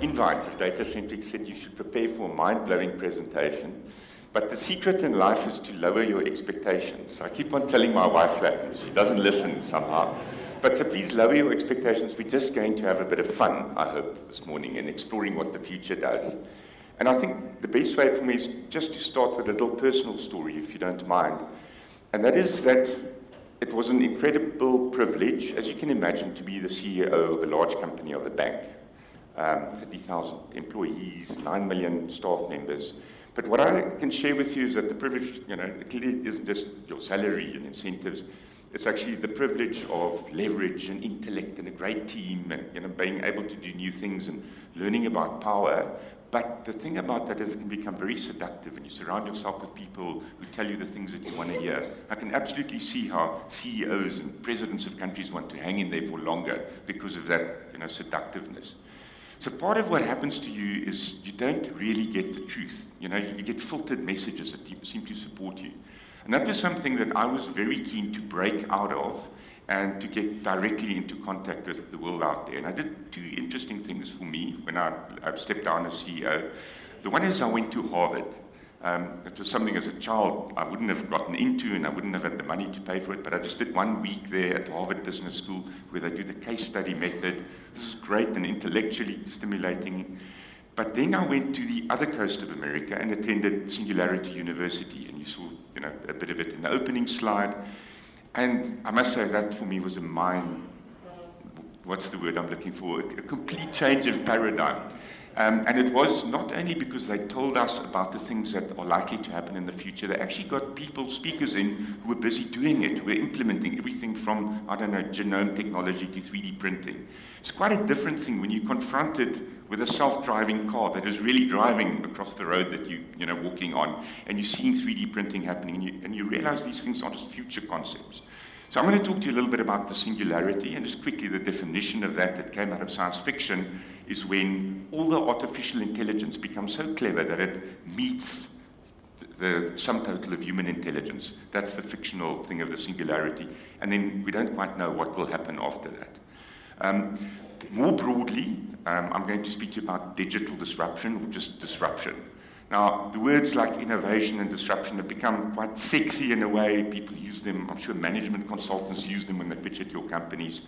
invite of Datacentric said you should prepare for a mind-blowing presentation, but the secret in life is to lower your expectations. I keep on telling my wife that, and she doesn't listen somehow. But so please lower your expectations. We're just going to have a bit of fun, I hope, this morning in exploring what the future does. And I think the best way for me is just to start with a little personal story, if you don't mind. And that is that it was an incredible privilege, as you can imagine, to be the CEO of a large company of a bank. 30,000 employees, 9 million staff members. But what I can share with you is that the privilege, it clearly isn't just your salary and incentives. It's actually the privilege of leverage and intellect and a great team and being able to do new things and learning about power. But the thing about that is it can become very seductive, and you surround yourself with people who tell you the things that you want to hear. I can absolutely see how CEOs and presidents of countries want to hang in there for longer because of that, seductiveness. So part of what happens to you is you don't really get the truth. You get filtered messages that seem to support you. And that was something that I was very keen to break out of and to get directly into contact with the world out there. And I did two interesting things for me when I stepped down as CEO. The one is I went to Harvard. It was something as a child I wouldn't have gotten into, and I wouldn't have had the money to pay for it, but I just did 1 week there at Harvard Business School where they do the case study method. This is great and intellectually stimulating. But then I went to the other coast of America and attended Singularity University, and you saw a bit of it in the opening slide. And I must say that for me was what's the word I'm looking for? A complete change of paradigm. And it was not only because they told us about the things that are likely to happen in the future, they actually got speakers in who were busy doing it, who were implementing everything from, genome technology to 3D printing. It's quite a different thing when you're confronted with a self-driving car that is really driving across the road that you're walking on, and you're seeing 3D printing happening, and you realize these things aren't just future concepts. So I'm going to talk to you a little bit about the singularity, and just quickly the definition of that came out of science fiction is when all the artificial intelligence becomes so clever that it meets the sum total of human intelligence. That's the fictional thing of the singularity, and then we don't quite know what will happen after that. More broadly, I'm going to speak to you about digital disruption, or just disruption. Now, the words like innovation and disruption have become quite sexy in a way. People use them. I'm sure management consultants use them when they pitch at your companies.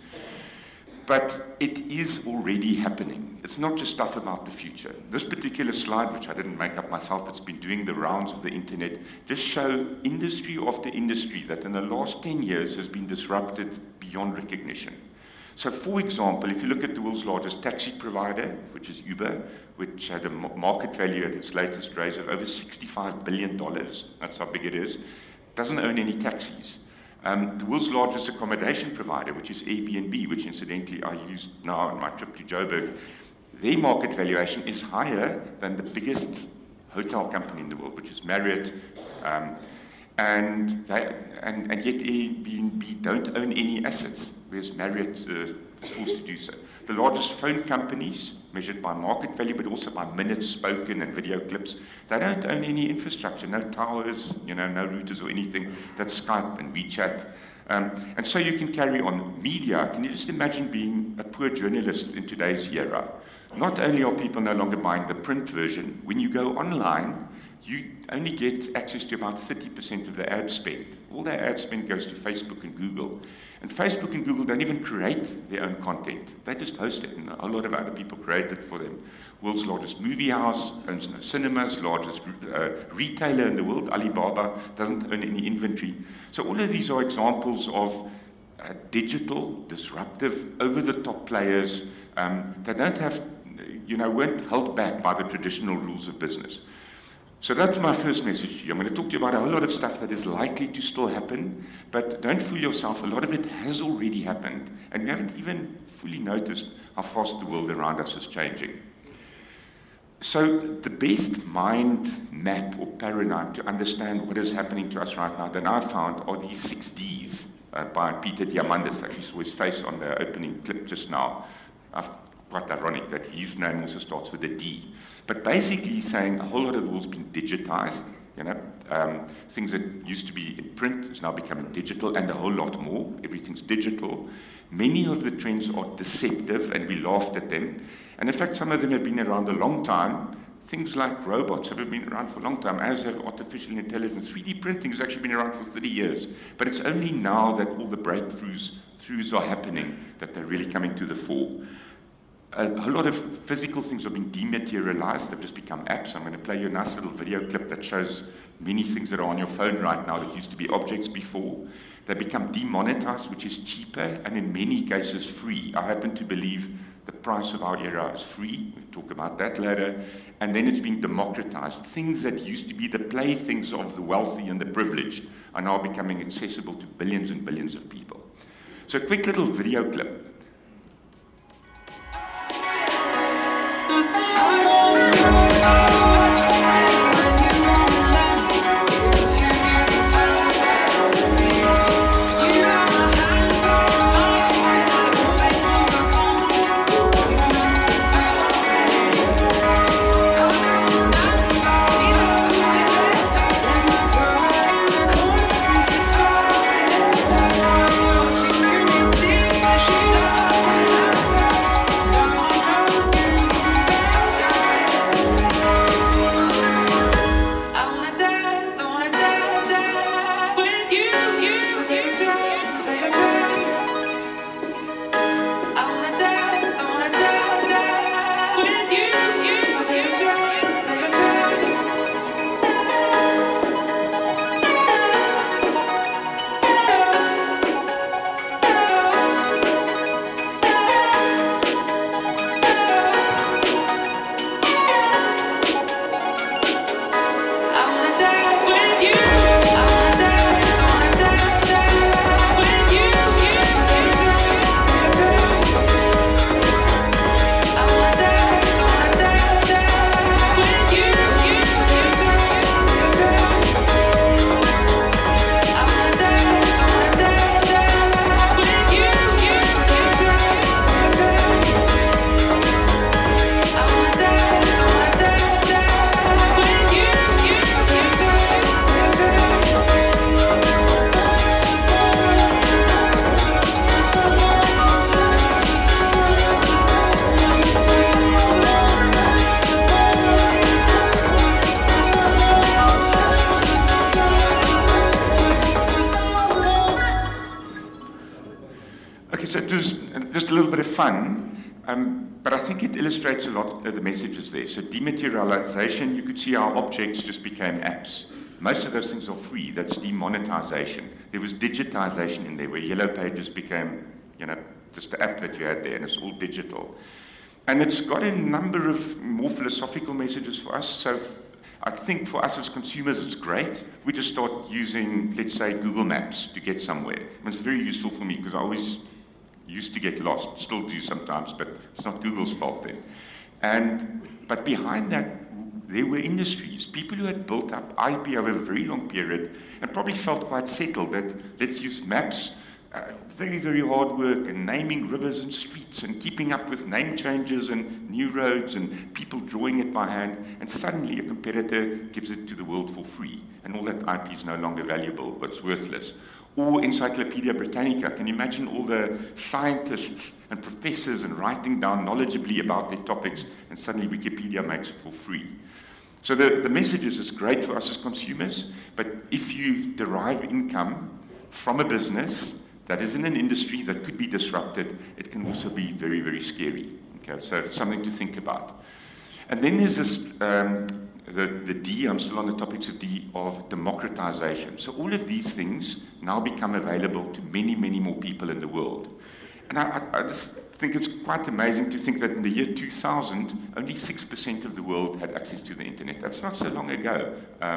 But it is already happening. It's not just stuff about the future. This particular slide, which I didn't make up myself, it's been doing the rounds of the internet, just show industry after industry that in the last 10 years has been disrupted beyond recognition. So, for example, if you look at the world's largest taxi provider, which is Uber, which had a market value at its latest raise of over $65 billion, that's how big it is, doesn't own any taxis. The world's largest accommodation provider, which is Airbnb, which incidentally I used now on my trip to Joburg, their market valuation is higher than the biggest hotel company in the world, which is Marriott, and yet Airbnb don't own any assets, whereas Marriott is forced to do so. The largest phone companies, measured by market value, but also by minutes spoken and video clips, they don't own any infrastructure, no towers, no routers or anything. That's Skype and WeChat. And so you can carry on. Media, can you just imagine being a poor journalist in today's era? Not only are people no longer buying the print version, when you go online, you only get access to about 30% of the ad spend. All their ad spend goes to Facebook and Google. And Facebook and Google don't even create their own content. They just host it, and a lot of other people create it for them. World's largest movie house owns no cinemas, largest retailer in the world, Alibaba, doesn't own any inventory. So all of these are examples of digital, disruptive, over-the-top players that don't have, weren't held back by the traditional rules of business. So that's my first message to you. I'm going to talk to you about a whole lot of stuff that is likely to still happen, but don't fool yourself. A lot of it has already happened, and we haven't even fully noticed how fast the world around us is changing. So the best mind map or paradigm to understand what is happening to us right now that I've found are these 6 Ds by Peter Diamandis. Actually saw his face on the opening clip just now. Quite ironic that his name also starts with a D. But basically he's saying a whole lot of the world's been digitized. Things that used to be in print is now becoming digital, and a whole lot more. Everything's digital. Many of the trends are deceptive, and we laughed at them. And in fact, some of them have been around a long time. Things like robots have been around for a long time, as have artificial intelligence. 3D printing has actually been around for 30 years. But it's only now that all the breakthroughs are happening that they're really coming to the fore. A lot of physical things are being dematerialized. They've just become apps. I'm going to play you a nice little video clip that shows many things that are on your phone right now that used to be objects before. They become demonetized, which is cheaper and in many cases free. I happen to believe the price of our era is free. We'll talk about that later. And then it's being democratized. Things that used to be the playthings of the wealthy and the privileged are now becoming accessible to billions and billions of people. So a quick little video clip. Just a little bit of fun, but I think it illustrates a lot of the messages there. So dematerialization, you could see our objects just became apps. Most of those things are free. That's demonetization. There was digitization in there, where Yellow Pages became, just the app that you had there, and it's all digital. And it's got a number of more philosophical messages for us. So I think for us as consumers, it's great. We just start using, let's say, Google Maps to get somewhere. And it's very useful for me because I always used to get lost, still do sometimes, but it's not Google's fault then. But behind that, there were industries, people who had built up IP over a very long period and probably felt quite settled that let's use maps, very, very hard work, and naming rivers and streets and keeping up with name changes and new roads and people drawing it by hand, and suddenly a competitor gives it to the world for free, and all that IP is no longer valuable, but it's worthless. Or Encyclopedia Britannica. Can you imagine all the scientists and professors and writing down knowledgeably about their topics, and suddenly Wikipedia makes it for free? So the message is it's great for us as consumers, but if you derive income from a business that is in an industry that could be disrupted, it can also be very, very scary. Okay, so it's something to think about. And then there's this, the D, I'm still on the topics of D, of democratization. So all of these things now become available to many, many more people in the world. And I just think it's quite amazing to think that in the year 2000, only 6% of the world had access to the internet. That's not so long ago,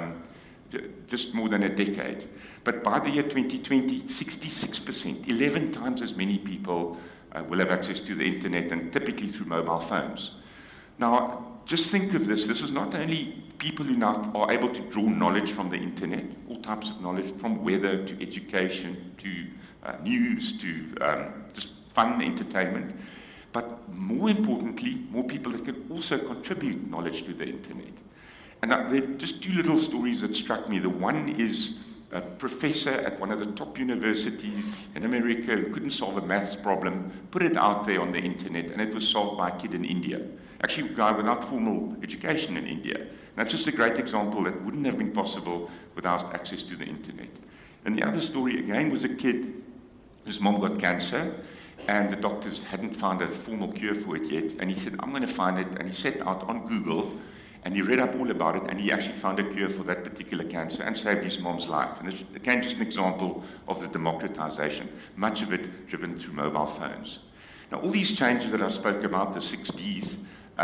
just more than a decade. But by the year 2020, 66%, 11 times as many people will have access to the internet, and typically through mobile phones. Now, just think of this. This is not only people who now are able to draw knowledge from the internet, all types of knowledge, from weather to education to news to just fun entertainment, but more importantly, more people that can also contribute knowledge to the internet. And there are just two little stories that struck me. The one is a professor at one of the top universities in America who couldn't solve a maths problem, put it out there on the internet, and it was solved by a kid in India. Actually, a guy without formal education in India. And that's just a great example that wouldn't have been possible without access to the internet. And the other story, again, was a kid whose mom got cancer, and the doctors hadn't found a formal cure for it yet. And he said, I'm going to find it. And he set out on Google, and he read up all about it, and he actually found a cure for that particular cancer and saved his mom's life. And it's, again, just an example of the democratization, much of it driven through mobile phones. Now, all these changes that I spoke about, the 6 Ds,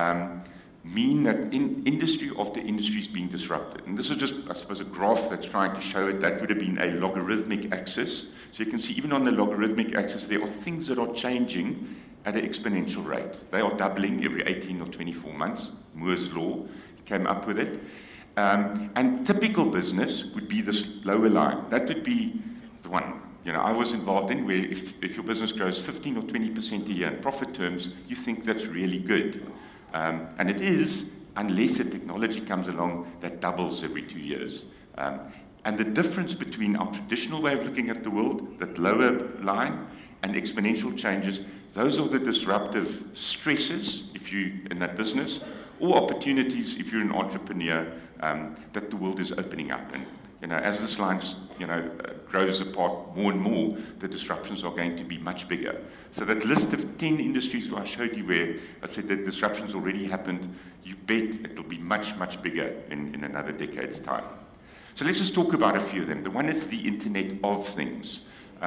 mean that industry after industry is being disrupted. And this is just, I suppose, a graph that's trying to show it. That would have been a logarithmic axis. So you can see even on the logarithmic axis, there are things that are changing at an exponential rate. They are doubling every 18 or 24 months. Moore's law came up with it. And typical business would be this lower line. That would be the one I was involved in, where if your business grows 15 or 20% a year in profit terms, you think that's really good. And it is, unless a technology comes along that doubles every 2 years. And the difference between our traditional way of looking at the world, that lower line, and exponential changes, those are the disruptive stresses, if you're in that business, or opportunities, if you're an entrepreneur, that the world is opening up. And as this line grows apart more and more, the disruptions are going to be much bigger. So that list of 10 industries where I showed you where I said that disruptions already happened, you bet it'll be much, much bigger in another decade's time. So let's just talk about a few of them. The one is the Internet of Things.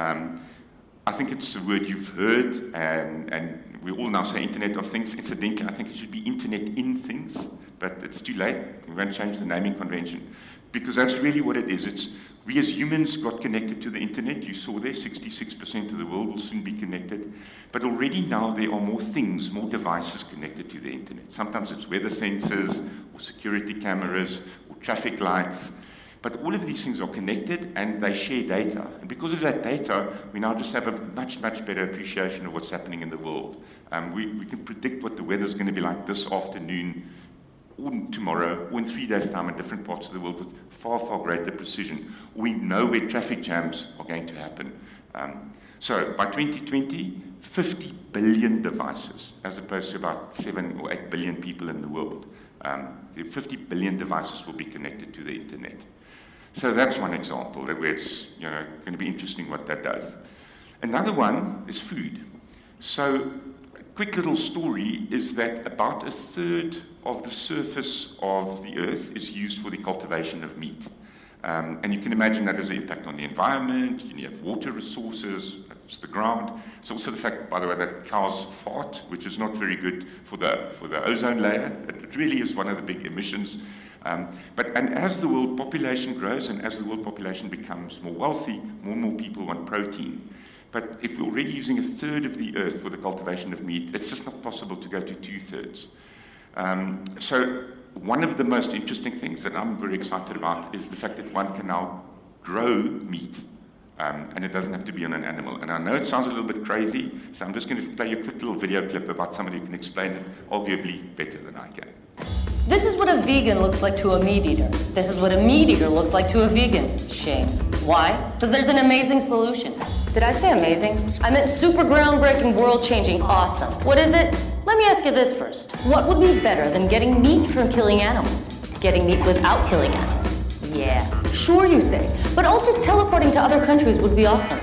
I think it's a word you've heard, and we all now say Internet of Things. Incidentally, I think it should be Internet in Things, but it's too late. We won't change the naming convention, because that's really what it is. It's we as humans got connected to the internet. You saw there, 66% of the world will soon be connected. But already now there are more things, more devices connected to the internet. Sometimes it's weather sensors, or security cameras, or traffic lights. But all of these things are connected, and they share data. And because of that data, we now just have a much, much better appreciation of what's happening in the world. We can predict what the weather's going to be like this afternoon, or tomorrow, or in 3 days' time in different parts of the world with far, far greater precision. We know where traffic jams are going to happen. So by 2020, 50 billion devices, as opposed to about 7 or 8 billion people in the world. The 50 billion devices will be connected to the internet. So that's one example where it's going to be interesting what that does. Another one is food. So a quick little story is that about 1/3 of the surface of the earth is used for the cultivation of meat. And you can imagine that has an impact on the environment. You have water resources, it's the ground. It's also the fact, by the way, that cows fart, which is not very good for the ozone layer. It really is one of the big emissions. And as the world population grows and as the world population becomes more wealthy, more and more people want protein. But if we're already using 1/3 of the earth for the cultivation of meat, it's just not possible to go to 2/3. So one of the most interesting things that I'm very excited about is the fact that one can now grow meat, and it doesn't have to be on an animal. And I know it sounds a little bit crazy, so I'm just going to play you a quick little video clip about somebody who can explain it arguably better than I can. This is what a vegan looks like to a meat eater. This is what a meat eater looks like to a vegan. Shame. Why? Because there's an amazing solution. Did I say amazing? I meant super groundbreaking, world-changing, awesome. What is it? Let me ask you this first. What would be better than getting meat from killing animals? Getting meat without killing animals. Yeah, sure you say. But also teleporting to other countries would be awesome.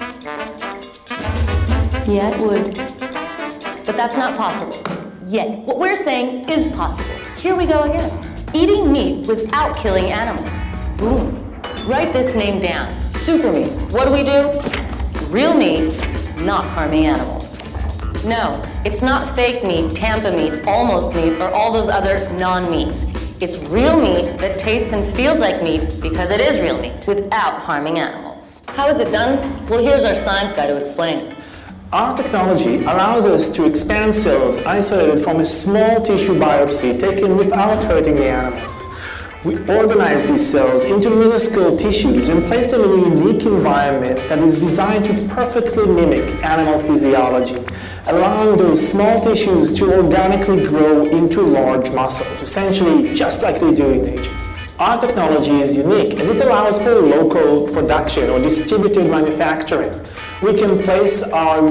Yeah, it would. But that's not possible. Yet. What we're saying is possible. Here we go again. Eating meat without killing animals. Boom. Write this name down. Super meat. What do? Real meat, not harming animals. No, it's not fake meat, Tampa meat, almost meat, or all those other non-meats. It's real meat that tastes and feels like meat because it is real meat, without harming animals. How is it done? Well, here's our science guy to explain. Our technology allows us to expand cells isolated from a small tissue biopsy taken without hurting the animals. We organize these cells into minuscule tissues and place them in a unique environment that is designed to perfectly mimic animal physiology, allowing those small tissues to organically grow into large muscles, essentially just like they do in nature. Our technology is unique as it allows for local production or distributed manufacturing. We can place our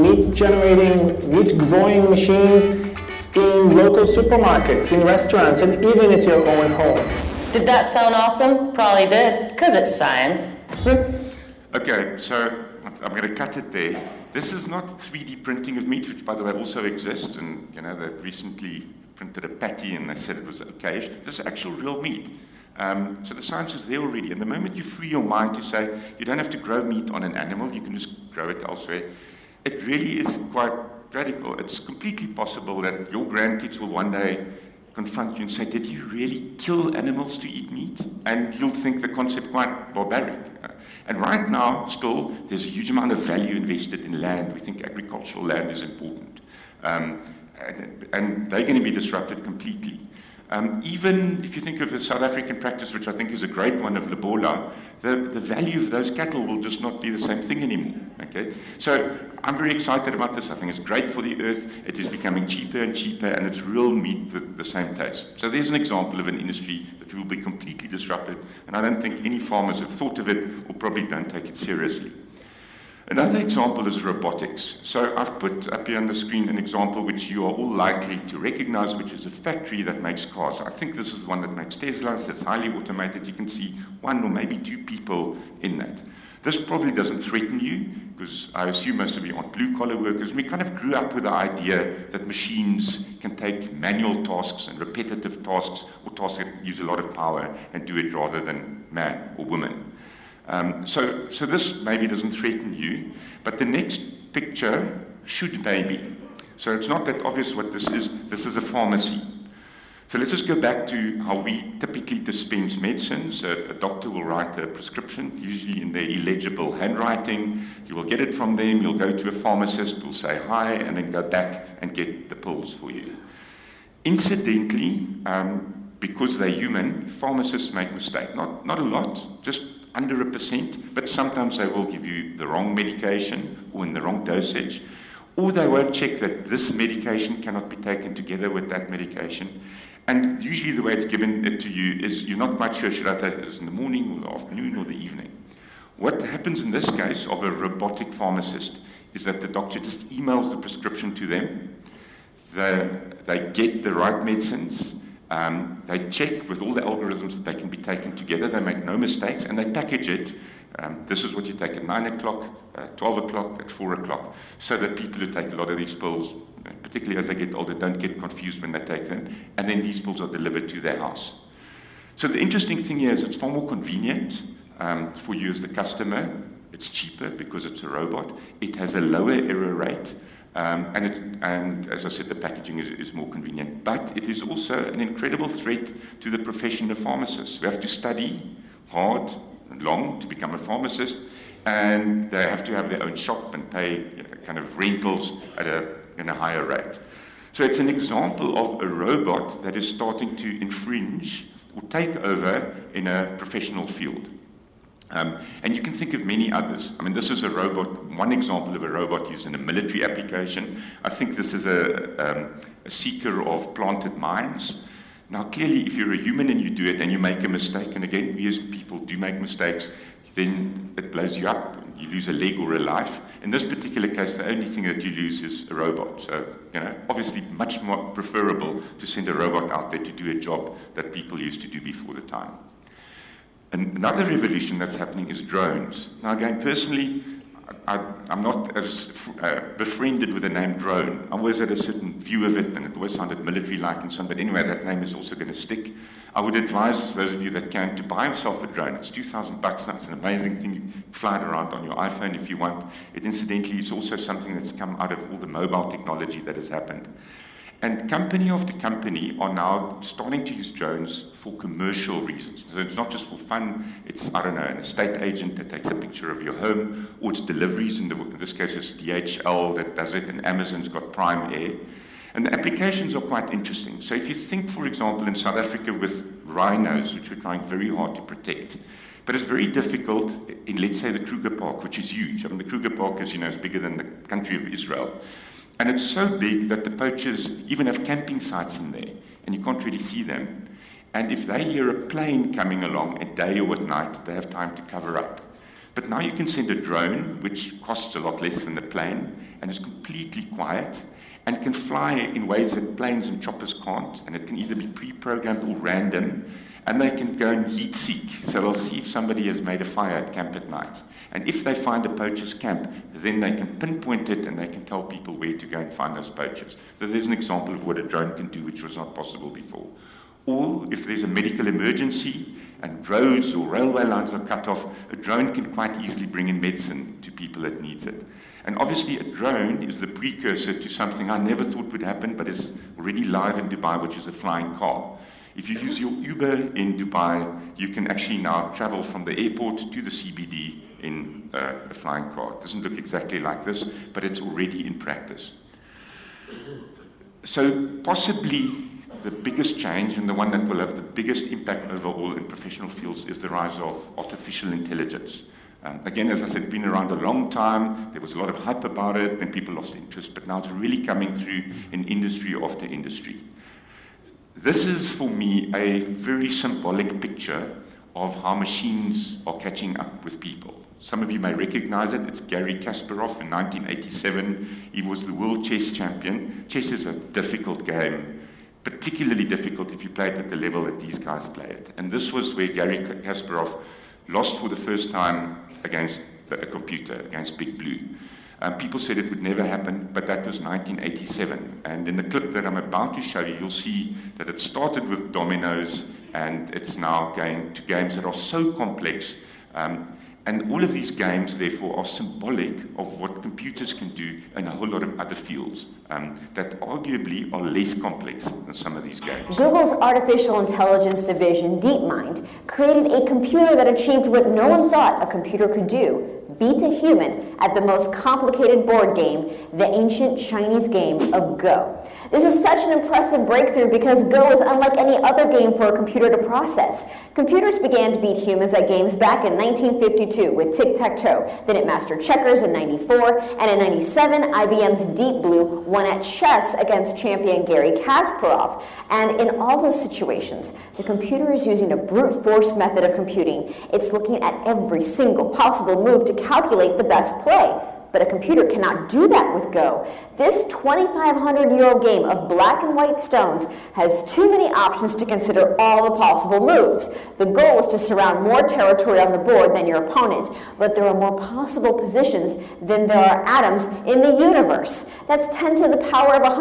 meat-growing machines in local supermarkets, in restaurants, and even at your own home. Did that sound awesome? Probably did, because it's science. Okay, so I'm going to cut it there. This is not 3D printing of meat, which, by the way, also exists. And, you know, they recently printed a patty and they said it was okay. This is actual real meat. So the science is there already. And the moment you free your mind to say, you don't have to grow meat on an animal, you can just grow it elsewhere, it really is quite radical. It's completely possible that your grandkids will one day confront you and say, did you really kill animals to eat meat? And you'll think the concept quite barbaric. And right now, still, there's a huge amount of value invested in land. We think agricultural land is important. And they're going to be disrupted completely. Even if you think of the South African practice, which I think is a great one of Lebola, the value of those cattle will just not be the same thing anymore. Okay? So I'm very excited about this. I think it's great for the earth. It is becoming cheaper and cheaper, and it's real meat with the same taste. So there's an example of an industry that will be completely disrupted, and I don't think any farmers have thought of it or probably don't take it seriously. Another example is robotics. So I've put up here on the screen an example which you are all likely to recognize, which is a factory that makes cars. I think this is the one that makes Teslas. It's highly automated. You can see one or maybe two people in that. This probably doesn't threaten you, because I assume most of you aren't blue-collar workers. We kind of grew up with the idea that machines can take manual tasks and repetitive tasks, or tasks that use a lot of power, and do it rather than man or woman. So this maybe doesn't threaten you, but the next picture should maybe. So it's not that obvious what this is. This is a pharmacy. So let's just go back to how we typically dispense medicines. A doctor will write a prescription, usually in their illegible handwriting. You will get it from them. You'll go to a pharmacist, will say hi, and then go back and get the pills for you. Incidentally, because they're human, pharmacists make mistakes. Not a lot, just under 1%, but sometimes they will give you the wrong medication or in the wrong dosage, or they won't check that this medication cannot be taken together with that medication. And usually the way it's given it to you is you're not quite sure, should I take this in the morning or the afternoon or the evening? What happens in this case of a robotic pharmacist is that the doctor just emails the prescription to them. They get the right medicines. They check with all the algorithms that they can be taken together. They make no mistakes, and they package it. This is what you take at 9 o'clock, 12 o'clock, at 4 o'clock, so that people who take a lot of these pills, particularly as they get older, don't get confused when they take them, and then these pills are delivered to their house. So the interesting thing here is it's far more convenient for you as the customer. It's cheaper because it's a robot. It has a lower error rate. And as I said, the packaging is more convenient. But it is also an incredible threat to the profession of pharmacists. We have to study hard and long to become a pharmacist, and they have to have their own shop and pay kind of rentals at a higher rate. So it's an example of a robot that is starting to infringe or take over in a professional field. And you can think of many others. I mean, this is a robot, one example of a robot used in a military application. I think this is a seeker of planted mines. Now, clearly, if you're a human and you do it and you make a mistake, and again, we as people do make mistakes, then it blows you up. You lose a leg or a life. In this particular case, the only thing that you lose is a robot. So, obviously much more preferable to send a robot out there to do a job that people used to do before the time. And another revolution that's happening is drones. Now, again, personally, I'm not as befriended with the name drone. I always had a certain view of it, and it always sounded military-like and so on. But anyway, that name is also going to stick. I would advise those of you that can to buy yourself a drone. It's $2,000 now. It's an amazing thing. You can fly it around on your iPhone if you want. It, incidentally, is also something that's come out of all the mobile technology that has happened. And company after company are now starting to use drones for commercial reasons. So it's not just for fun. It's, I don't know, an estate agent that takes a picture of your home, or it's deliveries. In this case, it's DHL that does it, and Amazon's got Prime Air. And the applications are quite interesting. So if you think, for example, in South Africa with rhinos, which we're trying very hard to protect. But it's very difficult in, let's say, the Kruger Park, which is huge. I mean, the Kruger Park is, is bigger than the country of Israel. And it's so big that the poachers even have camping sites in there, and you can't really see them. And if they hear a plane coming along at day or at night, they have time to cover up. But now you can send a drone, which costs a lot less than the plane, and is completely quiet, and can fly in ways that planes and choppers can't, and it can either be pre-programmed or random, and they can go and heat seek. So they'll see if somebody has made a fire at camp at night. And if they find a poacher's camp, then they can pinpoint it and they can tell people where to go and find those poachers. So there's an example of what a drone can do, which was not possible before. Or if there's a medical emergency and roads or railway lines are cut off, a drone can quite easily bring in medicine to people that needs it. And obviously a drone is the precursor to something I never thought would happen, but is already live in Dubai, which is a flying car. If you use your Uber in Dubai, you can actually now travel from the airport to the CBD in a flying car. It doesn't look exactly like this, but it's already in practice. So possibly the biggest change, and the one that will have the biggest impact overall in professional fields, is the rise of artificial intelligence. Again, as I said, it's been around a long time. There was a lot of hype about it, then people lost interest, but now it's really coming through in industry after industry. This is, for me, a very symbolic picture of how machines are catching up with people. Some of you may recognize it. It's Garry Kasparov in 1987. He was the world chess champion. Chess is a difficult game, particularly difficult if you play it at the level that these guys play it. And this was where Garry Kasparov lost for the first time against a computer, against Big Blue. People said it would never happen, but that was 1987. And in the clip that I'm about to show you, you'll see that it started with dominoes, and it's now going to games that are so complex. And all of these games, therefore, are symbolic of what computers can do in a whole lot of other fields that arguably are less complex than some of these games. Google's artificial intelligence division, DeepMind, created a computer that achieved what no one thought a computer could do: beat a human at the most complicated board game, the ancient Chinese game of Go. This is such an impressive breakthrough because Go is unlike any other game for a computer to process. Computers began to beat humans at games back in 1952 with tic-tac-toe. Then it mastered checkers in 94, and in 97, IBM's Deep Blue won at chess against champion Garry Kasparov. And in all those situations, the computer is using a brute force method of computing. It's looking at every single possible move to calculate the best play. But a computer cannot do that with Go. This 2,500-year-old game of black and white stones has too many options to consider all the possible moves. The goal is to surround more territory on the board than your opponent, but there are more possible positions than there are atoms in the universe. That's 10 to the power of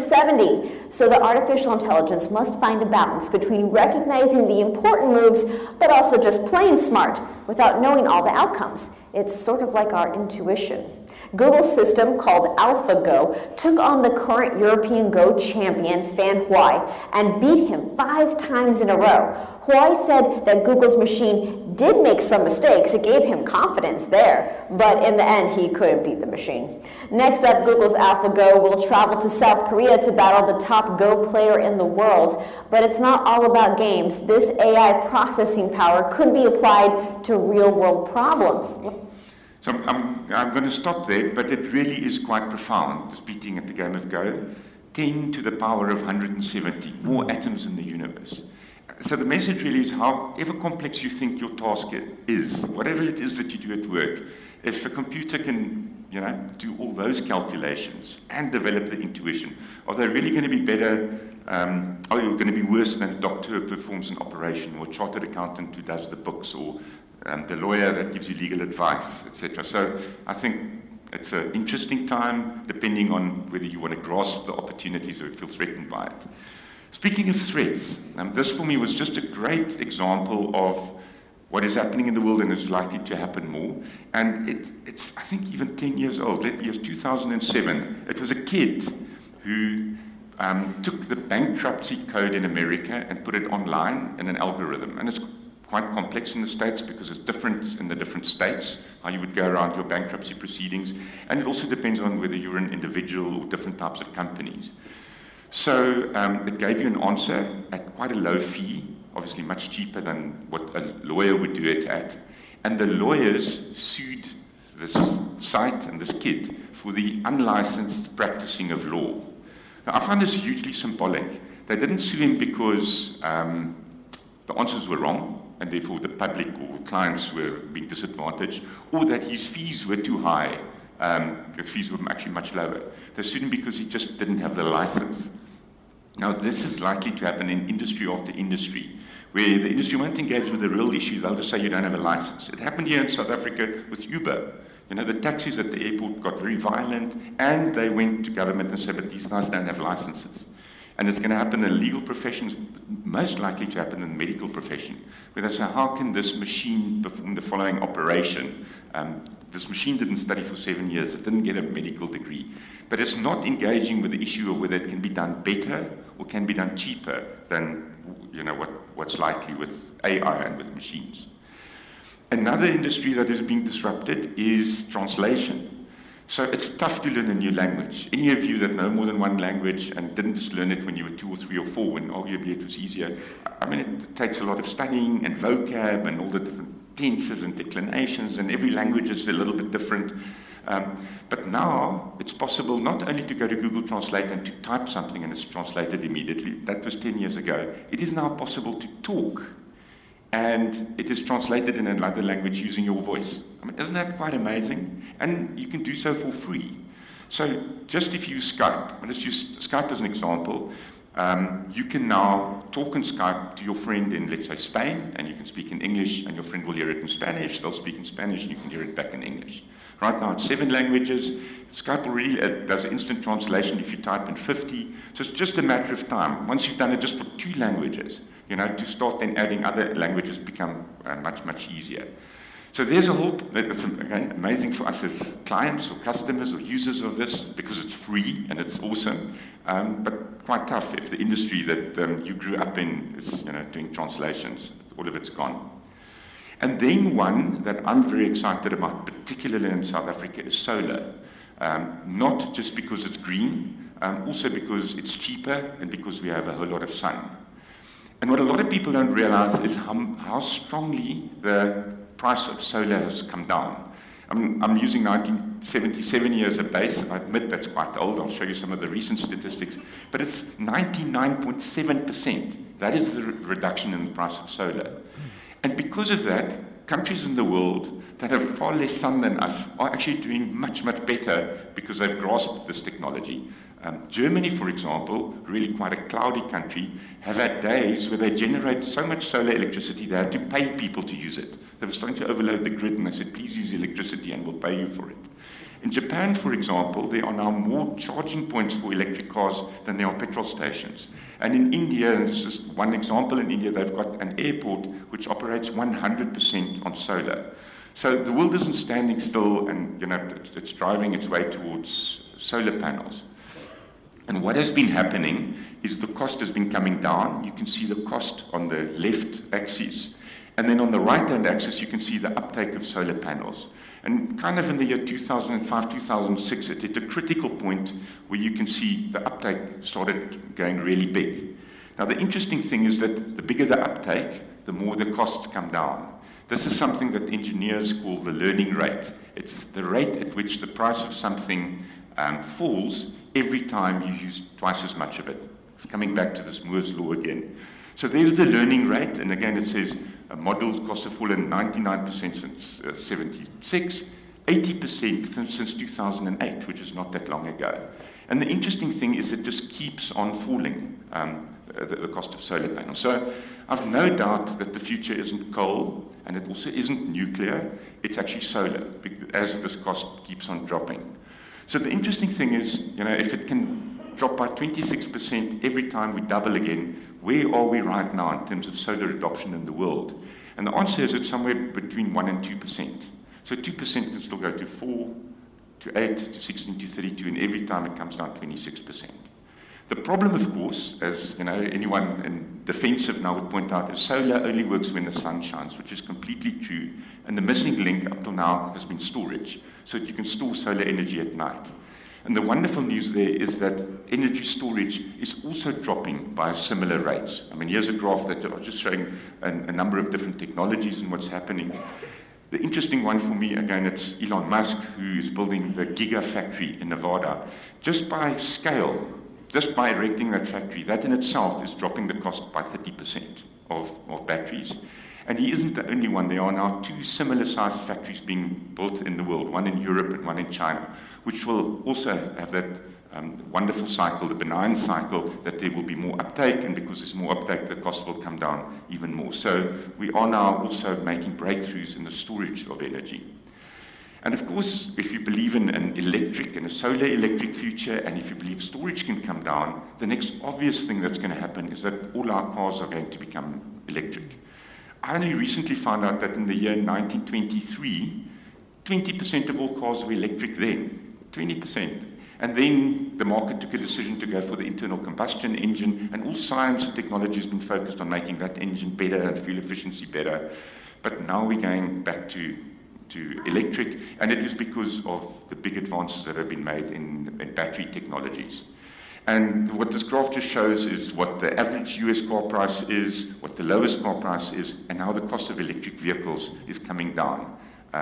170. So the artificial intelligence must find a balance between recognizing the important moves, but also just plain smart without knowing all the outcomes. It's sort of like our intuition. Google's system, called AlphaGo, took on the current European Go champion, Fan Hui, and beat him 5 times in a row. Hui said that Google's machine did make some mistakes. It gave him confidence there, but in the end, he couldn't beat the machine. Next up, Google's AlphaGo will travel to South Korea to battle the top Go player in the world. But it's not all about games. This AI processing power could be applied to real-world problems. So I'm going to stop there, but it really is quite profound, this beating at the game of Go. 10 to the power of 170, more atoms in the universe. So the message really is, however complex you think your task is, whatever it is that you do at work, if a computer can do all those calculations and develop the intuition, are they really going to be better, are you going to be worse than a doctor who performs an operation, or a chartered accountant who does the books, or the lawyer that gives you legal advice, etc. So I think it's an interesting time, depending on whether you want to grasp the opportunities or feel threatened by it. Speaking of threats, this for me was just a great example of what is happening in the world and is likely to happen more. And it's I think, even 10 years old. It was 2007. It was a kid who took the bankruptcy code in America and put it online in an algorithm. And it's quite complex in the States because it's different in the different states, how you would go around your bankruptcy proceedings. And it also depends on whether you're an individual or different types of companies. So it gave you an answer at quite a low fee, obviously much cheaper than what a lawyer would do it at. And the lawyers sued this site and this kid for the unlicensed practicing of law. Now, I find this hugely symbolic. They didn't sue him because the answers were wrong, and therefore the public or clients were being disadvantaged, or that his fees were too high. The fees were actually much lower. They sued him because he just didn't have the license. Now, this is likely to happen in industry after industry, where the industry won't engage with the real issue. They'll just say you don't have a license. It happened here in South Africa with Uber. You know, the taxis at the airport got very violent, and they went to government and said, but these guys don't have licenses. And it's going to happen in the legal professions, most likely to happen in the medical profession, where they say, how can this machine perform the following operation? This machine didn't study for 7 years. It didn't get a medical degree. But it's not engaging with the issue of whether it can be done better or can be done cheaper than, you know, what's likely with AI and with machines. Another industry that is being disrupted is translation. So it's tough to learn a new language. Any of you that know more than one language and didn't just learn it when you were 2 or 3 or 4, when arguably it was easier, I mean, it takes a lot of studying and vocab and all the different tenses and declinations, and every language is a little bit different. But now it's possible not only to go to Google Translate and to type something and it's translated immediately. That was 10 years ago. It is now possible to talk, and it is translated in another language using your voice. I mean, isn't that quite amazing? And you can do so for free. So just if you use Skype, let's use Skype as an example, you can now talk on Skype to your friend in, let's say, Spain, and you can speak in English, and your friend will hear it in Spanish. They'll speak in Spanish, and you can hear it back in English. Right now, it's 7 languages. Skype already does instant translation if you type in 50. So it's just a matter of time. Once you've done it just for 2 languages, you know, to start then adding other languages become much, much easier. So there's a whole, it's again amazing for us as clients or customers or users of this, because it's free and it's awesome, but quite tough if the industry that you grew up in is, you know, doing translations. All of it's gone. And then one that I'm very excited about, particularly in South Africa, is solar. Not just because it's green, also because it's cheaper and because we have a whole lot of sun. And what a lot of people don't realize is how strongly the price of solar has come down. I'm using 1977 year as a base. I admit that's quite old. I'll show you some of the recent statistics. But it's 99.7%. That is the reduction in the price of solar. And because of that, countries in the world that have far less sun than us are actually doing much, much better because they've grasped this technology. Germany, for example, really quite a cloudy country, have had days where they generate so much solar electricity they had to pay people to use it. They were starting to overload the grid, and they said, please use electricity and we'll pay you for it. In Japan, for example, there are now more charging points for electric cars than there are petrol stations. And in India, and this is one example, in India they've got an airport which operates 100% on solar. So the world isn't standing still, and you know, it's driving its way towards solar panels. And what has been happening is the cost has been coming down. You can see the cost on the left axis. And then on the right-hand axis, you can see the uptake of solar panels. And kind of in the year 2005, 2006, it hit a critical point where you can see the uptake started going really big. Now, the interesting thing is that the bigger the uptake, the more the costs come down. This is something that engineers call the learning rate. It's the rate at which the price of something falls every time you use twice as much of it. It's coming back to this Moore's law again. So there's the learning rate, and again it says models costs have fallen 99% since 76, 80% since 2008, which is not that long ago. And the interesting thing is it just keeps on falling, the cost of solar panels. So I've no doubt that the future isn't coal, and it also isn't nuclear, it's actually solar, as this cost keeps on dropping. So the interesting thing is, you know, if it can drop by 26% every time we double again, where are we right now in terms of solar adoption in the world? And the answer is it's somewhere between 1% and 2%. So 2% can still go to 4, to 8, to 16, to 32, and every time it comes down 26%. The problem, of course, as you know, anyone in defensive now would point out, is solar only works when the sun shines, which is completely true. And the missing link up till now has been storage, so that you can store solar energy at night. And the wonderful news there is that energy storage is also dropping by similar rates. I mean, here's a graph that I'm just showing a number of different technologies and what's happening. The interesting one for me, again, it's Elon Musk, who is building the Gigafactory in Nevada. Just by scale, just by erecting that factory, that in itself is dropping the cost by 30% of batteries. And he isn't the only one. There are now 2 similar-sized factories being built in the world, one in Europe and one in China, which will also have that wonderful cycle, the benign cycle, that there will be more uptake, and because there's more uptake, the cost will come down even more. So we are now also making breakthroughs in the storage of energy. And of course, if you believe in an electric and a solar electric future, and if you believe storage can come down, the next obvious thing that's going to happen is that all our cars are going to become electric. I only recently found out that in the year 1923, 20% of all cars were electric then, 20%. And then the market took a decision to go for the internal combustion engine, and all science and technology has been focused on making that engine better and fuel efficiency better. But now we're going back to electric, and it is because of the big advances that have been made in battery technologies. And what this graph just shows is what the average US car price is, what the lowest car price is, and how the cost of electric vehicles is coming down.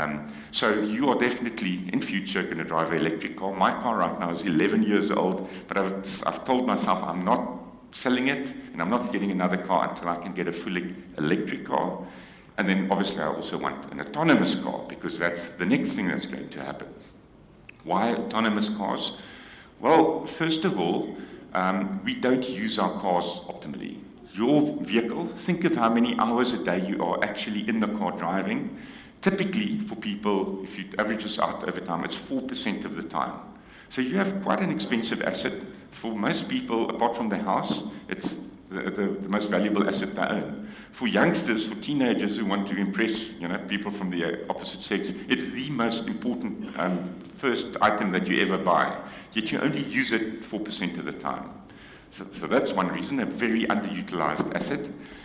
So you are definitely, in future, going to drive an electric car. My car right now is 11 years old, but I've told myself I'm not selling it, and I'm not getting another car until I can get a fully electric car. And then, obviously, I also want an autonomous car, because that's the next thing that's going to happen. Why autonomous cars? Well, first of all, we don't use our cars optimally. Your vehicle, think of how many hours a day you are actually in the car driving. Typically, for people, if you average this out over time, it's 4% of the time. So you have quite an expensive asset. For most people, apart from their house, it's the most valuable asset they own. For youngsters, for teenagers who want to impress, people from the opposite sex, it's the most important first item that you ever buy. Yet you only use it 4% of the time. So that's one reason, a very underutilized asset.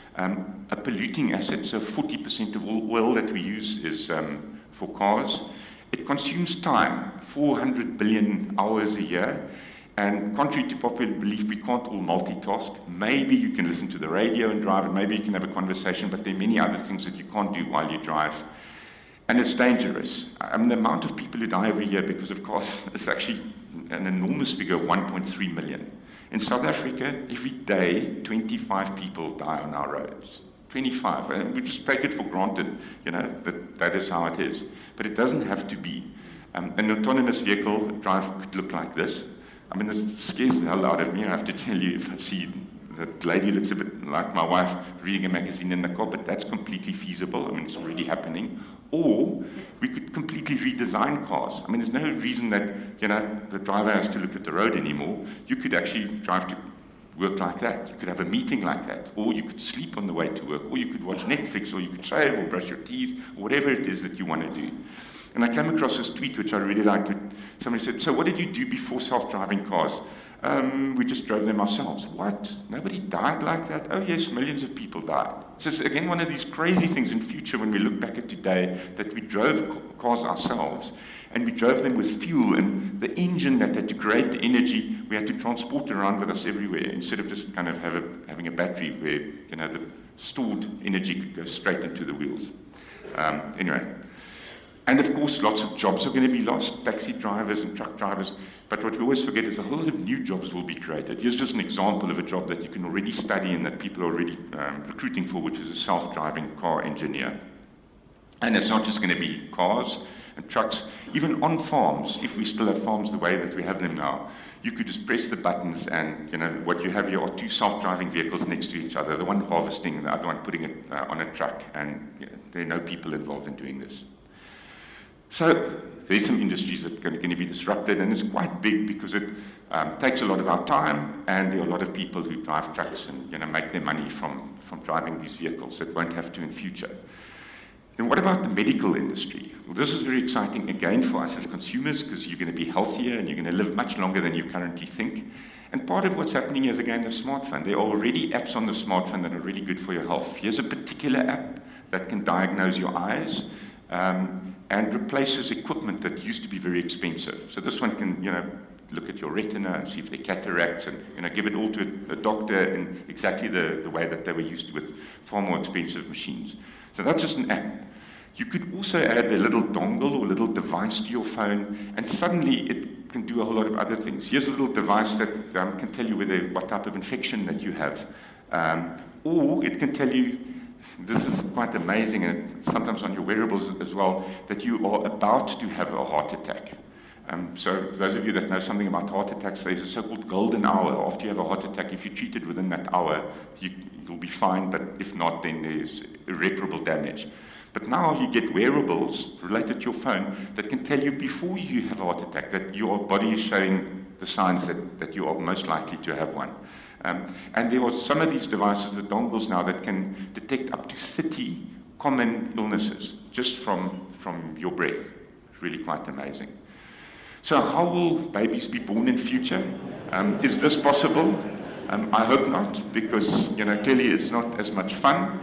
A polluting asset, so 40% of all oil that we use is for cars. It consumes time, 400 billion hours a year. And contrary to popular belief, we can't all multitask. Maybe you can listen to the radio and drive, and maybe you can have a conversation, but there are many other things that you can't do while you drive. And it's dangerous. The amount of people who die every year because of cars is actually an enormous figure of 1.3 million. In South Africa, every day, 25 people die on our roads. 25. And we just take it for granted, that is how it is. But it doesn't have to be. An autonomous vehicle drive could look like this. This scares the hell out of me, I have to tell you, if I see that lady looks a bit like my wife reading a magazine in the car, but that's completely feasible. It's already happening. Or we could completely redesign cars. There's no reason that, the driver has to look at the road anymore. You could actually drive to work like that. You could have a meeting like that. Or you could sleep on the way to work. Or you could watch Netflix, or you could shave, or brush your teeth, or whatever it is that you want to do. And I came across this tweet, which I really liked. Somebody said, so what did you do before self-driving cars? We just drove them ourselves. What? Nobody died like that? Oh, yes, millions of people died. So it's, again, one of these crazy things in future when we look back at today, that we drove cars ourselves, and we drove them with fuel, and the engine that had to create the energy, we had to transport around with us everywhere, instead of just kind of having a battery where, the stored energy could go straight into the wheels. Anyway. And of course, lots of jobs are going to be lost, taxi drivers and truck drivers. But what we always forget is a whole lot of new jobs will be created. Here's just an example of a job that you can already study and that people are already recruiting for, which is a self-driving car engineer. And it's not just going to be cars and trucks. Even on farms, if we still have farms the way that we have them now, you could just press the buttons and, what you have here are 2 self-driving vehicles next to each other, the one harvesting and the other one putting it on a truck. And there are no people involved in doing this. So there's some industries that are going to be disrupted, and it's quite big because it takes a lot of our time, and there are a lot of people who drive trucks and make their money from driving these vehicles that won't have to in future. Then what about the medical industry? Well, this is very exciting again for us as consumers, because you're going to be healthier and you're going to live much longer than you currently think. And part of what's happening is, again, the smartphone. There are already apps on the smartphone that are really good for your health. Here's a particular app that can diagnose your eyes, and replaces equipment that used to be very expensive. So this one can, look at your retina and see if they're cataracts and give it all to a doctor in exactly the way that they were used to with far more expensive machines. So that's just an app. You could also add a little dongle or little device to your phone, and suddenly it can do a whole lot of other things. Here's a little device that can tell you what type of infection that you have. Or it can tell you, this is quite amazing, and sometimes on your wearables as well, that you are about to have a heart attack. So those of you that know something about heart attacks, there's a so-called golden hour. After you have a heart attack, if you're treated within that hour, you'll be fine, but if not, then there's irreparable damage. But now you get wearables related to your phone that can tell you before you have a heart attack that your body is showing the signs that you are most likely to have one. And there are some of these devices, the dongles now, that can detect up to 30 common illnesses just from your breath. Really quite amazing. So how will babies be born in future? Is this possible? I hope not, because clearly it's not as much fun.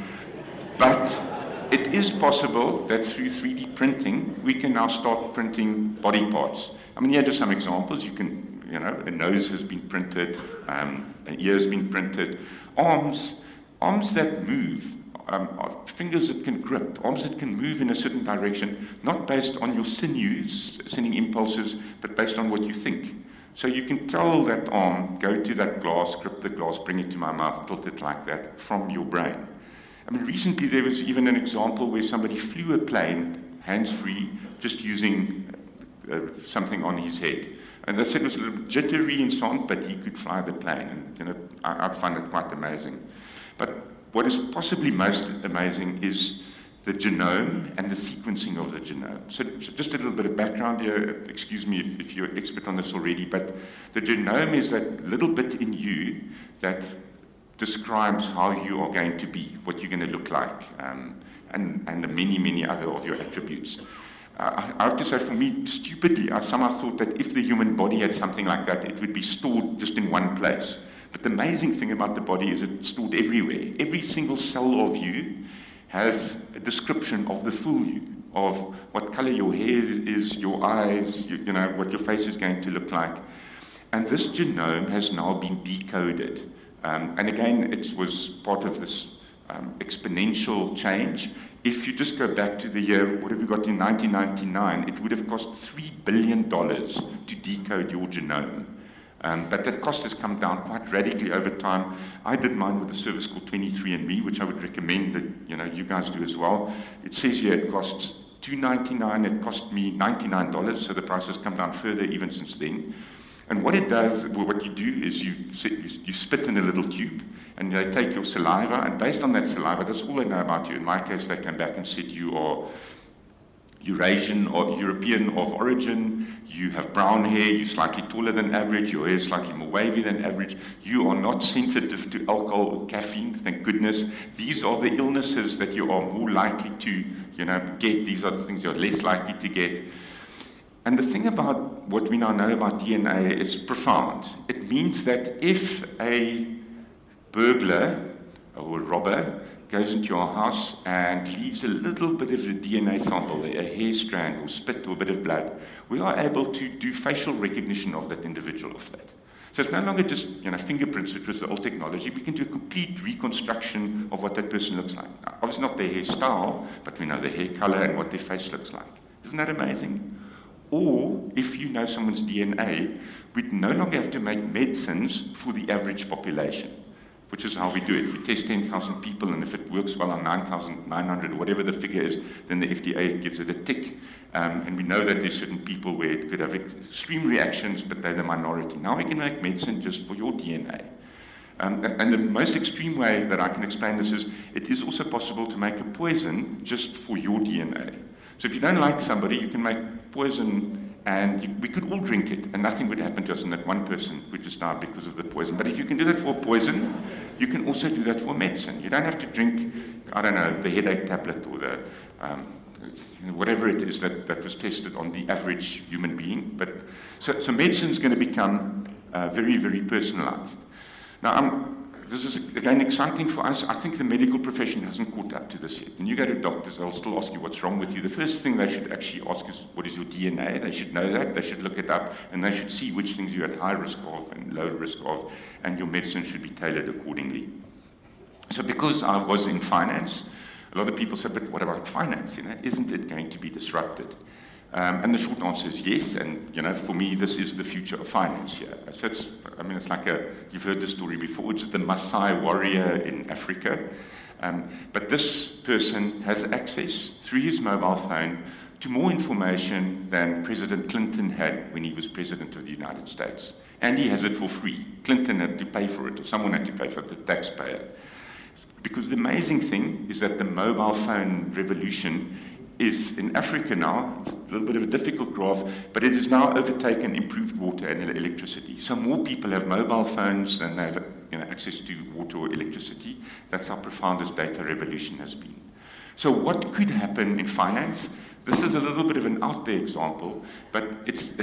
But it is possible that through 3D printing, we can now start printing body parts. I mean, here are just some examples. You can, a nose has been printed, an ear has been printed, arms that move, fingers that can grip, arms that can move in a certain direction, not based on your sinews, sending impulses, but based on what you think. So you can tell that arm, go to that glass, grip the glass, bring it to my mouth, tilt it like that, from your brain. I mean, recently there was even an example where somebody flew a plane, hands-free, just using something on his head. And they said it was a little bit jittery and so on, but he could fly the plane. And I find it quite amazing. But what is possibly most amazing is the genome and the sequencing of the genome. So just a little bit of background here. Excuse me if you're expert on this already, but the genome is that little bit in you that describes how you are going to be, what you're going to look like, and the many, many other of your attributes. I have to say, for me, stupidly, I somehow thought that if the human body had something like that, it would be stored just in one place. But the amazing thing about the body is it's stored everywhere. Every single cell of you has a description of the full you, of what color your hair is, your eyes, what your face is going to look like. And this genome has now been decoded. And again, it was part of this exponential change. If you just go back to the year, what have we got in 1999, it would have cost $3 billion to decode your genome. But that cost has come down quite radically over time. I did mine with a service called 23andMe, which I would recommend that you guys do as well. It says here it costs $2.99. It cost me $99, so the price has come down further even since then. And what it does, what you do is you spit in a little tube, and they take your saliva, and based on that saliva, that's all they know about you. In my case, they came back and said you are Eurasian or European of origin, you have brown hair, you're slightly taller than average, your hair is slightly more wavy than average, you are not sensitive to alcohol or caffeine, thank goodness. These are the illnesses that you are more likely to get. These are the things you're less likely to get. And the thing about what we now know about DNA is profound. It means that if a burglar or a robber goes into your house and leaves a little bit of a DNA sample, a hair strand or spit or a bit of blood, we are able to do facial recognition of that individual of that. So it's no longer just fingerprints, which was the old technology. We can do a complete reconstruction of what that person looks like. Now, obviously not their hairstyle, but we know their hair color and what their face looks like. Isn't that amazing? Or, if you know someone's DNA, we'd no longer have to make medicines for the average population, which is how we do it. We test 10,000 people, and if it works well on 9,900, or whatever the figure is, then the FDA gives it a tick. And we know that there's certain people where it could have extreme reactions, but they're the minority. Now we can make medicine just for your DNA. And the most extreme way that I can explain this is, it is also possible to make a poison just for your DNA. So if you don't like somebody, you can make poison, and we could all drink it, and nothing would happen to us, and that one person would just die because of the poison. But if you can do that for poison, you can also do that for medicine. You don't have to drink, I don't know, the headache tablet or the whatever it is that was tested on the average human being. But so medicine is going to become very, very personalized. Now, this is, again, exciting for us. I think the medical profession hasn't caught up to this yet. When you go to doctors, they'll still ask you what's wrong with you. The first thing they should actually ask is, what is your DNA? They should know that. They should look it up, and they should see which things you're at high risk of and low risk of, and your medicine should be tailored accordingly. So because I was in finance, a lot of people said, but what about finance? Isn't it going to be disrupted? And the short answer is yes, and for me, this is the future of finance here. So it's like you've heard the story before, it's the Maasai warrior in Africa. But this person has access through his mobile phone to more information than President Clinton had when he was President of the United States. And he has it for free. Clinton had to pay for it, or someone had to pay for it, the taxpayer. Because the amazing thing is that the mobile phone revolution is in Africa now. It's a little bit of a difficult graph, but it has now overtaken improved water and electricity. So more people have mobile phones than they have access to water or electricity. That's how profound this data revolution has been. So what could happen in finance? This is a little bit of an out there example, but it's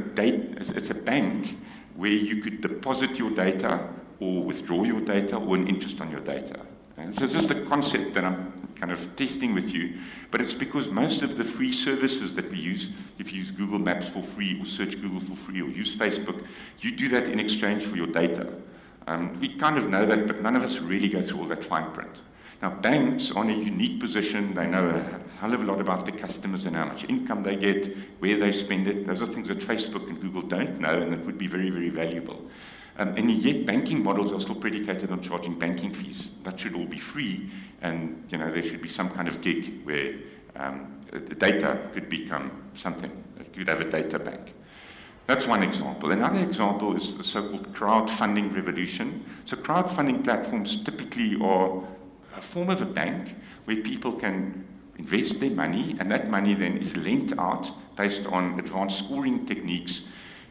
a bank where you could deposit your data or withdraw your data or an interest on your data. And so this is the concept that I'm kind of testing with you, but it's because most of the free services that we use, if you use Google Maps for free or search Google for free or use Facebook, you do that in exchange for your data. We kind of know that, but none of us really go through all that fine print. Now, banks are in a unique position. They know a hell of a lot about their customers and how much income they get, where they spend it. Those are things that Facebook and Google don't know, and that would be very, very valuable. And yet banking models are still predicated on charging banking fees. That should all be free, and there should be some kind of gig where data could become something. You could have a data bank. That's one example. Another example is the so-called crowdfunding revolution. So crowdfunding platforms typically are a form of a bank where people can invest their money, and that money then is lent out based on advanced scoring techniques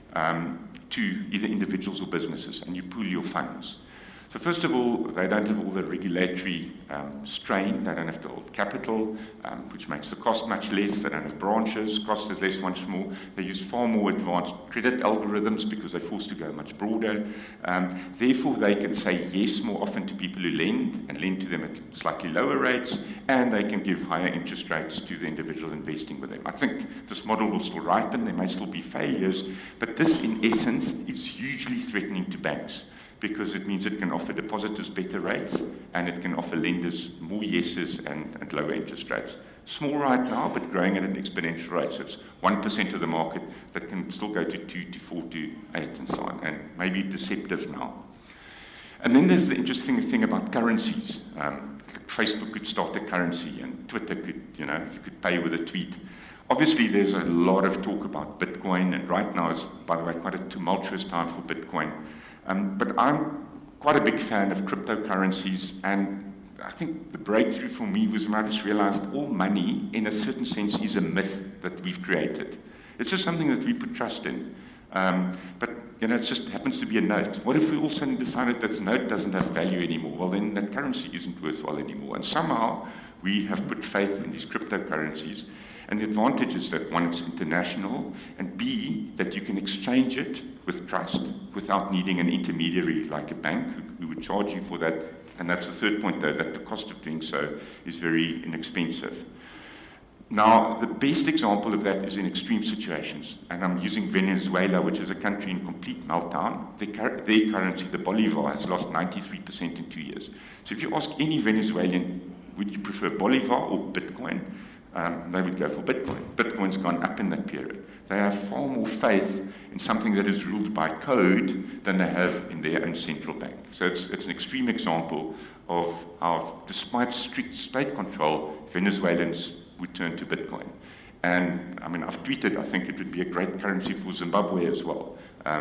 to either individuals or businesses, and you pool your funds. So first of all, they don't have all the regulatory strain. They don't have to hold capital, which makes the cost much less. They don't have branches. Cost is less once more. They use far more advanced credit algorithms because they're forced to go much broader. Therefore, they can say yes more often to people who lend, and lend to them at slightly lower rates, and they can give higher interest rates to the individual investing with them. I think this model will still ripen. There may still be failures, but this, in essence, is hugely threatening to banks, because it means it can offer depositors better rates, and it can offer lenders more yeses and lower interest rates. Small right now, but growing at an exponential rate. So it's 1% of the market that can still go to 2 to 4 to 8 and so on, and maybe deceptive now. And then there's the interesting thing about currencies. Facebook could start a currency, and Twitter could, you could pay with a tweet. Obviously, there's a lot of talk about Bitcoin, and right now is, by the way, quite a tumultuous time for Bitcoin. But I'm quite a big fan of cryptocurrencies, and I think the breakthrough for me was when I just realized all money, in a certain sense, is a myth that we've created. It's just something that we put trust in. But it just happens to be a note. What if we all suddenly decided that the note doesn't have value anymore? Well, then that currency isn't worthwhile anymore. And somehow we have put faith in these cryptocurrencies. And the advantage is that, one, it's international, and B, that you can exchange it with trust without needing an intermediary like a bank who would charge you for that. And that's the third point, though, that the cost of doing so is very inexpensive. Now, the best example of that is in extreme situations. And I'm using Venezuela, which is a country in complete meltdown. Their currency, the Bolivar, has lost 93% in 2 years. So if you ask any Venezuelan, would you prefer Bolivar or Bitcoin? They would go for Bitcoin. Bitcoin's gone up in that period. They have far more faith in something that is ruled by code than they have in their own central bank. So it's an extreme example of how, despite strict state control, Venezuelans would turn to Bitcoin. And I've tweeted, I think it would be a great currency for Zimbabwe as well.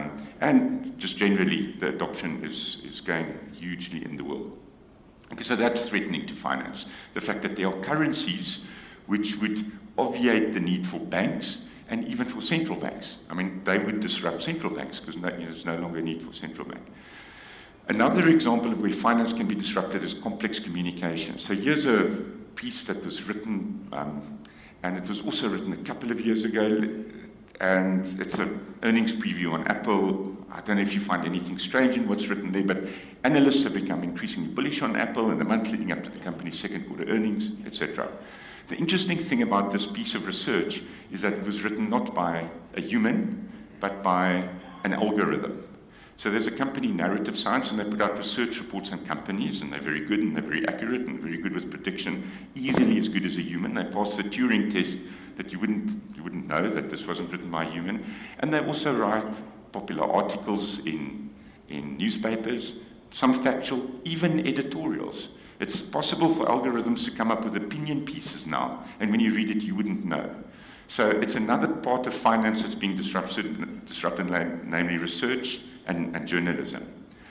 And just generally, the adoption is going hugely in the world. Okay, so that's threatening to finance. The fact that there are currencies which would obviate the need for banks and even for central banks. They would disrupt central banks because there's no longer a need for central bank. Another example of where finance can be disrupted is complex communication. So here's a piece that was written, and it was also written a couple of years ago, and it's an earnings preview on Apple. I don't know if you find anything strange in what's written there, but analysts have become increasingly bullish on Apple in the month leading up to the company's second quarter earnings, etc. The interesting thing about this piece of research is that it was written not by a human, but by an algorithm. So there's a company, Narrative Science, and they put out research reports on companies, and they're very good, and they're very accurate, and very good with prediction, easily as good as a human. They passed the Turing test that you wouldn't know that this wasn't written by a human. And they also write popular articles in newspapers, some factual, even editorials. It's possible for algorithms to come up with opinion pieces now, and when you read it, you wouldn't know. So it's another part of finance that's being disrupted, namely research and journalism.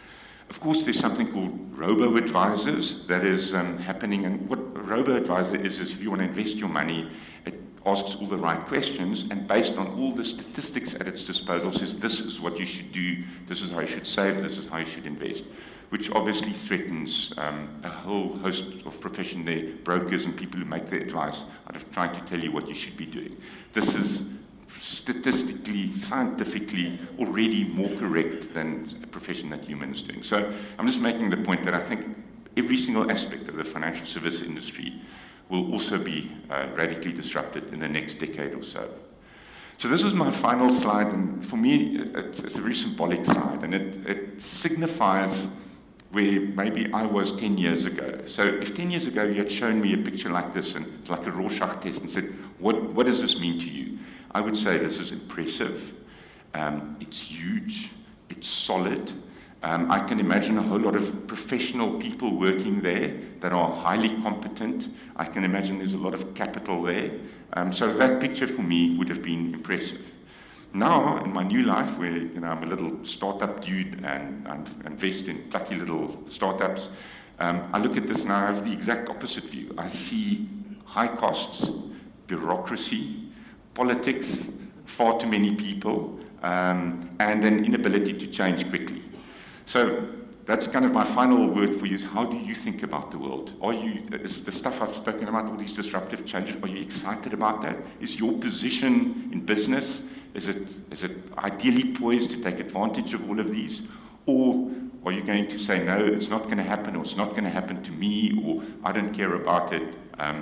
Of course, there's something called robo-advisors that is happening, and what a robo-advisor is if you want to invest your money, it asks all the right questions, and based on all the statistics at its disposal says this is what you should do, this is how you should save, this is how you should invest, which obviously threatens a whole host of profession there, brokers and people who make their advice out of trying to tell you what you should be doing. This is statistically, scientifically, already more correct than a profession that humans doing. So I'm just making the point that I think every single aspect of the financial service industry will also be radically disrupted in the next decade or so. So this was my final slide, and for me, it's a very symbolic slide, and it signifies where maybe I was 10 years ago. So if 10 years ago you had shown me a picture like this, and it's like a Rorschach test, and said, what does this mean to you? I would say this is impressive, it's huge, it's solid. I can imagine a whole lot of professional people working there that are highly competent. I can imagine there's a lot of capital there. So that picture for me would have been impressive. Now, in my new life, where I'm a little startup dude and I invest in plucky little startups, I look at this and I have the exact opposite view. I see high costs, bureaucracy, politics, far too many people, and an inability to change quickly. So that's kind of my final word for you is how do you think about the world? Is the stuff I've spoken about, all these disruptive changes, are you excited about that? Is your position in business, is it ideally poised to take advantage of all of these? Or are you going to say, no, it's not going to happen, or it's not going to happen to me, or I don't care about it, I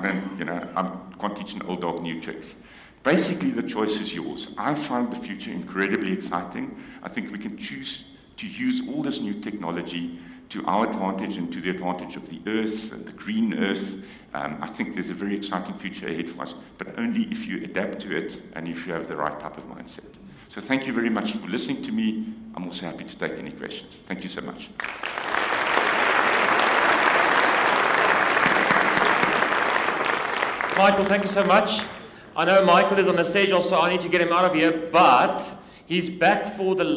can't teach an old dog new tricks. Basically, the choice is yours. I find the future incredibly exciting. I think we can choose to use all this new technology to our advantage and to the advantage of the Earth and the green Earth. I think there's a very exciting future ahead for us, but only if you adapt to it and if you have the right type of mindset. So thank you very much for listening to me. I'm also happy to take any questions. Thank you so much. Michael, thank you so much. I know Michael is on the stage also, I need to get him out of here, but he's back for the